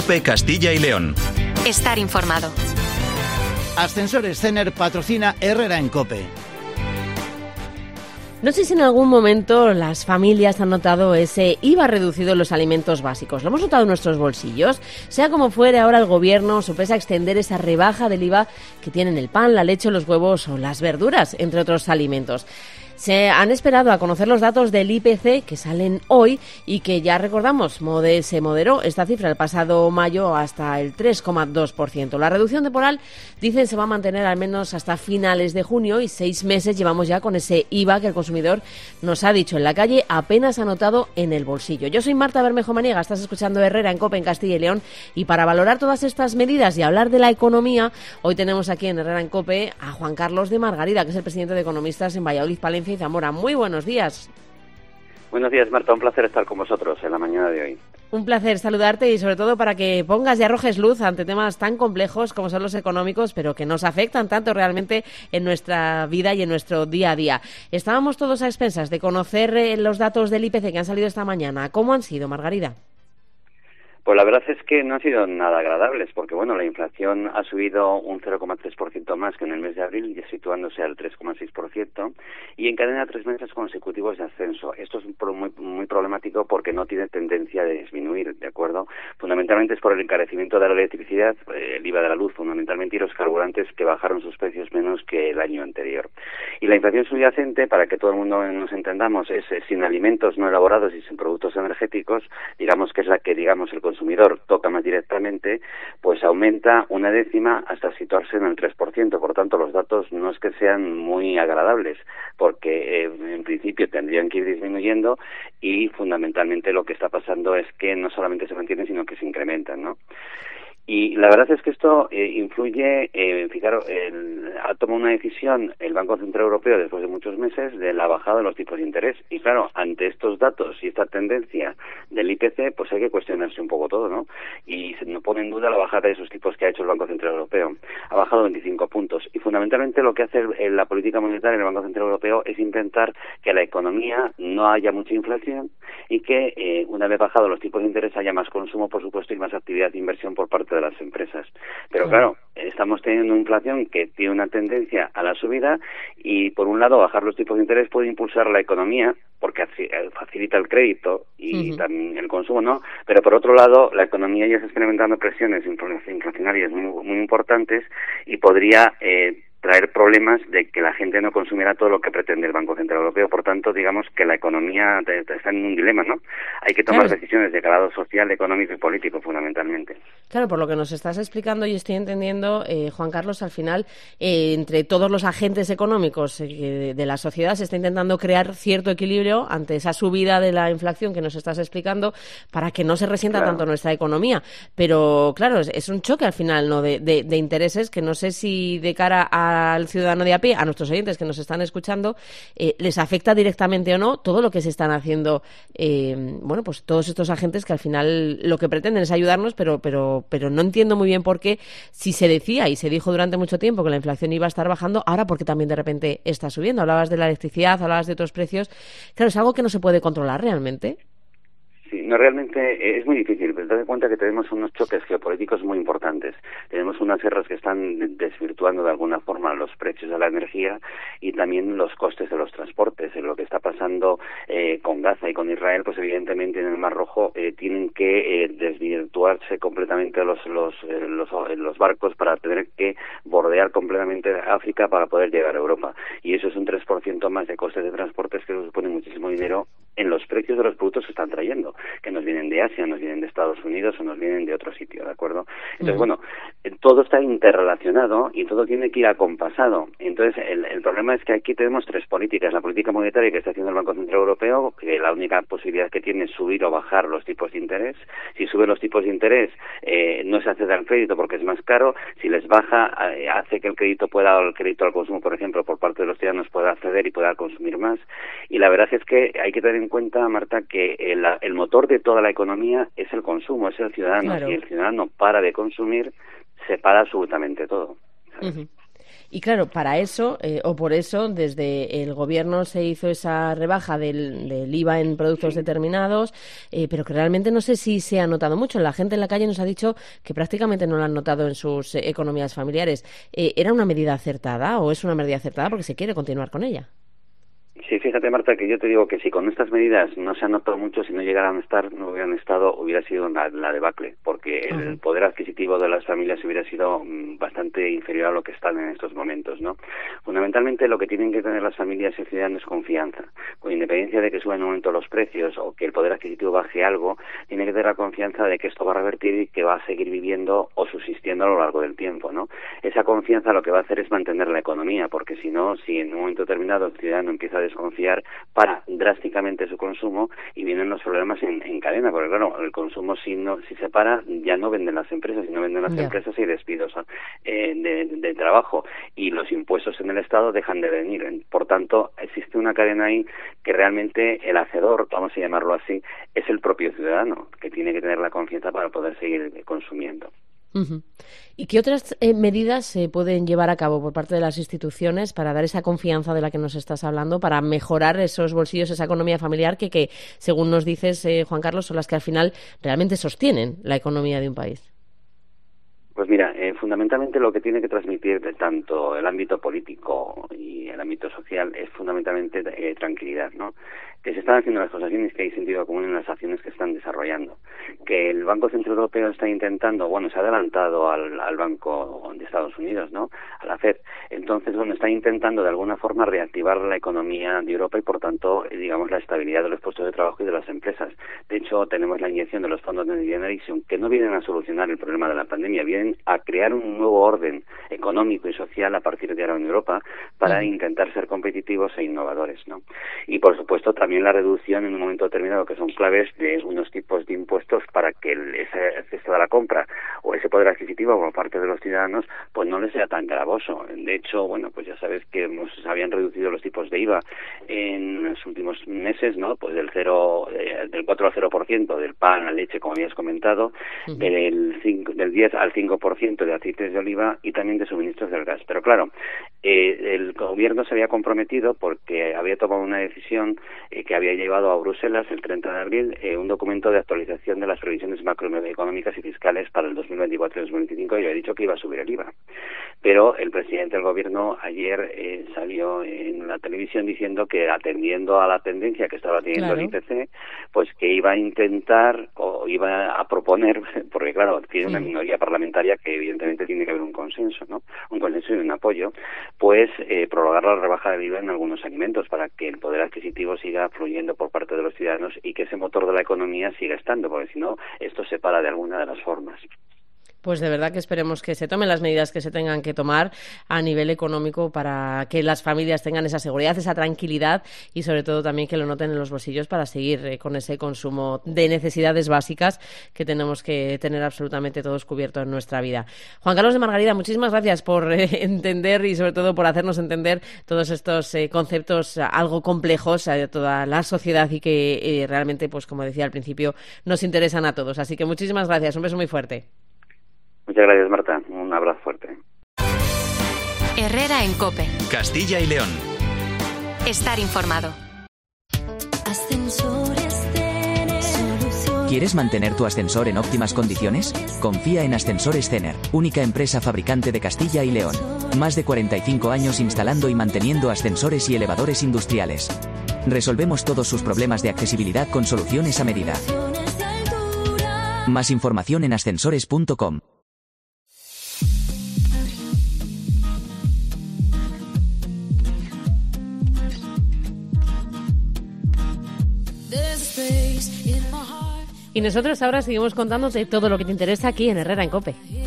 COPE Castilla y León. Estar informado. Ascensores Cener patrocina Herrera en COPE. No sé si en algún momento las familias han notado ese IVA reducido en los alimentos básicos. Lo hemos notado en nuestros bolsillos. Sea como fuere, ahora el Gobierno sopesa extender esa rebaja del IVA que tienen el pan, la leche, los huevos o las verduras, entre otros alimentos. Se han esperado a conocer los datos del IPC que salen hoy y que ya recordamos, se moderó esta cifra el pasado mayo hasta el 3,2%. La reducción temporal, dicen, se va a mantener al menos hasta finales de junio y 6 meses llevamos ya con ese IVA que el consumidor nos ha dicho en la calle apenas ha notado en el bolsillo. Yo soy Marta Bermejo Maniega, estás escuchando Herrera en COPE en Castilla y León y para valorar todas estas medidas y hablar de la economía, hoy tenemos aquí en Herrera en COPE a Juan Carlos de Margarida, que es el presidente de Economistas en Valladolid, Palencia y Zamora. Muy buenos días. Buenos días, Marta. Un placer estar con vosotros en la mañana de hoy. Un placer saludarte y sobre todo para que pongas y arrojes luz ante temas tan complejos como son los económicos, pero que nos afectan tanto realmente en nuestra vida y en nuestro día a día. Estábamos todos a expensas de conocer los datos del IPC que han salido esta mañana. ¿Cómo han sido, Margarida? Pues la verdad es que no han sido nada agradables, porque bueno, la inflación ha subido un 0,3% más que en el mes de abril, ya situándose al 3,6%, y encadena 3 meses consecutivos de ascenso. Esto es muy problemático porque no tiene tendencia de disminuir, ¿de acuerdo? Fundamentalmente es por el encarecimiento de la electricidad, el IVA de la luz fundamentalmente, y los carburantes que bajaron sus precios menos que el año anterior. Y la inflación subyacente, para que todo el mundo nos entendamos, es sin alimentos no elaborados y sin productos energéticos, digamos que es la que, digamos, el consumidor toca más directamente, pues aumenta 1/10 hasta situarse en el 3%. Por tanto, los datos no es que sean muy agradables, porque en principio tendrían que ir disminuyendo y fundamentalmente lo que está pasando es que no solamente se mantienen, sino que se incrementan, ¿no? Y la verdad es que esto influye, fijaros, ha tomado una decisión el Banco Central Europeo después de muchos meses de la bajada de los tipos de interés. Y claro, ante estos datos y esta tendencia del IPC, pues hay que cuestionarse un poco todo, ¿no? Y no pone en duda la bajada de esos tipos que ha hecho el Banco Central Europeo. Ha bajado 25 puntos. Y fundamentalmente lo que hace la política monetaria en el Banco Central Europeo es intentar que la economía no haya mucha inflación y que una vez bajados los tipos de interés haya más consumo, por supuesto, y más actividad de inversión por parte de las empresas. Pero claro, estamos teniendo una inflación que tiene una tendencia a la subida y por un lado bajar los tipos de interés puede impulsar la economía porque facilita el crédito y también el consumo, ¿no? Pero por otro lado la economía ya está experimentando presiones inflacionarias muy importantes y podría traer problemas de que la gente no consumiera todo lo que pretende el Banco Central Europeo. Por tanto, digamos que la economía está en un dilema, ¿no? Hay que tomar decisiones de calado social, económico y político, fundamentalmente. Claro, por lo que nos estás explicando y estoy entendiendo, Juan Carlos, al final, entre todos los agentes económicos de la sociedad se está intentando crear cierto equilibrio ante esa subida de la inflación que nos estás explicando para que no se resienta tanto nuestra economía. Pero, claro, es un choque al final, ¿no?, de intereses que no sé si de cara al ciudadano de a pie, a nuestros oyentes que nos están escuchando, les afecta directamente o no todo lo que se están haciendo, pues todos estos agentes que al final lo que pretenden es ayudarnos, pero no entiendo muy bien por qué, si se decía y se dijo durante mucho tiempo que la inflación iba a estar bajando, ahora porque también de repente está subiendo. Hablabas de la electricidad, hablabas de otros precios. Claro, es algo que no se puede controlar realmente. Sí, no, realmente es muy difícil, pero date cuenta que tenemos unos choques geopolíticos muy importantes. Tenemos unas guerras que están desvirtuando de alguna forma los precios de la energía y también los costes de los transportes. En lo que está pasando con Gaza y con Israel, pues evidentemente en el Mar Rojo tienen que desvirtuarse completamente los barcos para tener que bordear completamente África para poder llegar a Europa. Y eso es un 3% más de costes de transportes que supone muchísimo dinero en los precios de los productos que están trayendo, que nos vienen de Asia, nos vienen de Estados Unidos o nos vienen de otro sitio, ¿de acuerdo? Entonces, bueno, todo está interrelacionado y todo tiene que ir acompasado. Entonces, el problema es que aquí tenemos 3 políticas. La política monetaria que está haciendo el Banco Central Europeo, que la única posibilidad que tiene es subir o bajar los tipos de interés. Si sube los tipos de interés, no se accede al crédito porque es más caro. Si les baja, hace que el crédito al consumo, por ejemplo, por parte de los ciudadanos pueda acceder y pueda consumir más. Y la verdad es que hay que tener en cuenta, Marta, que el motor de toda la economía es el consumo, es el ciudadano. Claro. Si el ciudadano para de consumir, se para absolutamente todo. Y claro, para eso, o por eso, desde el Gobierno se hizo esa rebaja del IVA en productos determinados, pero que realmente no sé si se ha notado mucho. La gente en la calle nos ha dicho que prácticamente no lo han notado en sus economías familiares. ¿Era una medida acertada o es una medida acertada porque se quiere continuar con ella? Sí, fíjate, Marta, que yo te digo que si con estas medidas no se han notado mucho, si no llegaran a estar, no hubieran estado, hubiera sido la debacle, porque el poder adquisitivo de las familias hubiera sido bastante inferior a lo que están en estos momentos, ¿no? Fundamentalmente lo que tienen que tener las familias y ciudadanos es confianza. Con independencia de que suban un momento los precios o que el poder adquisitivo baje algo, tiene que tener la confianza de que esto va a revertir y que va a seguir viviendo o subsistiendo a lo largo del tiempo, ¿no? Esa confianza lo que va a hacer es mantener la economía, porque si no, si en un momento determinado el ciudadano empieza a desconfiar, para drásticamente su consumo y vienen los problemas en cadena, porque claro, el consumo si se para, ya no venden las empresas, si no venden las empresas hay despidos de trabajo y los impuestos en el Estado dejan de venir. Por tanto, existe una cadena ahí que realmente el hacedor, vamos a llamarlo así, es el propio ciudadano, que tiene que tener la confianza para poder seguir consumiendo. ¿Y qué otras medidas se pueden llevar a cabo por parte de las instituciones para dar esa confianza de la que nos estás hablando, para mejorar esos bolsillos, esa economía familiar que según nos dices, Juan Carlos, son las que al final realmente sostienen la economía de un país? Pues mira, fundamentalmente lo que tiene que transmitir tanto el ámbito político y el ámbito social es fundamentalmente tranquilidad, ¿no? Que se están haciendo las cosas bien y que hay sentido común en las acciones que están desarrollando. Que el Banco Central Europeo está intentando, se ha adelantado al Banco de Estados Unidos, ¿no? A la FED. Entonces, está intentando de alguna forma reactivar la economía de Europa y, por tanto, digamos, la estabilidad de los puestos de trabajo y de las empresas. De hecho, tenemos la inyección de los fondos de Generation que no vienen a solucionar el problema de la pandemia, vienen a crear un nuevo orden económico y social a partir de ahora en Europa para intentar ser competitivos e innovadores, ¿no? Y, por supuesto, también la reducción en un momento determinado, que son claves de unos tipos de impuestos para que ese exceso de la compra o ese poder adquisitivo por parte de los ciudadanos pues no les sea tan gravoso. De hecho, pues ya sabes que se habían reducido los tipos de IVA en los últimos meses, ¿no? Pues del 4 al 0% del pan, la leche, como habías comentado, del 10 al 5% de aceites de oliva y también de suministros del gas. Pero claro, el gobierno se había comprometido porque había tomado una decisión que había llevado a Bruselas el 30 de abril un documento de actualización de las previsiones macroeconómicas y fiscales para el 2024 y 2025 y había dicho que iba a subir el IVA. Pero el presidente del gobierno ayer salió en la televisión diciendo que atendiendo a la tendencia que estaba teniendo el IPC, pues que iba a intentar o iba a proponer, porque claro, tiene una minoría parlamentaria que evidentemente tiene que haber un consenso, ¿no? Un consenso y un apoyo, pues prolongar la rebaja del IVA en algunos alimentos para que el poder adquisitivo siga fluyendo por parte de los ciudadanos y que ese motor de la economía siga estando, porque si no, esto se para de alguna de las formas. Pues de verdad que esperemos que se tomen las medidas que se tengan que tomar a nivel económico para que las familias tengan esa seguridad, esa tranquilidad y sobre todo también que lo noten en los bolsillos para seguir con ese consumo de necesidades básicas que tenemos que tener absolutamente todos cubiertos en nuestra vida. Juan Carlos de Margarida, muchísimas gracias por entender y sobre todo por hacernos entender todos estos conceptos algo complejos a toda la sociedad y que realmente, pues como decía al principio, nos interesan a todos. Así que muchísimas gracias, un beso muy fuerte. Muchas gracias, Marta. Un abrazo fuerte. Herrera en COPE. Castilla y León. Estar informado. ¿Quieres mantener tu ascensor en óptimas condiciones? Confía en Ascensores Cener, única empresa fabricante de Castilla y León. Más de 45 años instalando y manteniendo ascensores y elevadores industriales. Resolvemos todos sus problemas de accesibilidad con soluciones a medida. Más información en ascensores.com. Y nosotros ahora seguimos contándote todo lo que te interesa aquí en Herrera en COPE.